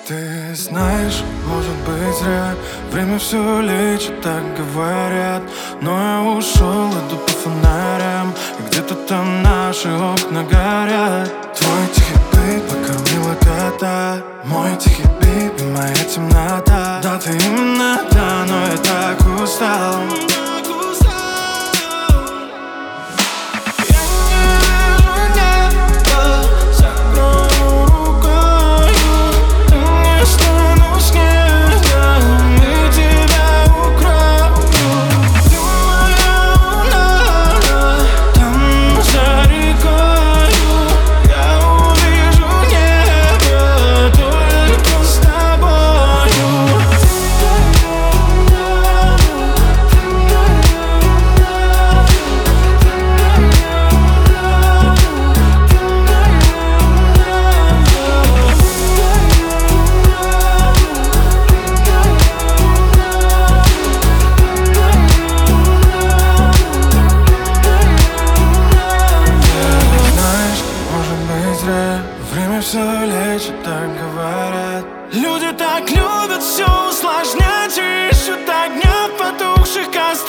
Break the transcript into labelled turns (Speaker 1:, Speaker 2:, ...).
Speaker 1: Ты знаешь, может быть зря время все лечит, так говорят. Но я ушел, иду по фонарям, и где-то там наши окна горят. Твой тихий бит покормила кота, мой тихий бит и моя темнота. Да, ты именно та, но я так устал. Время все лечит, так говорят. Люди так любят все усложнять и ищут огня в потухших кострах.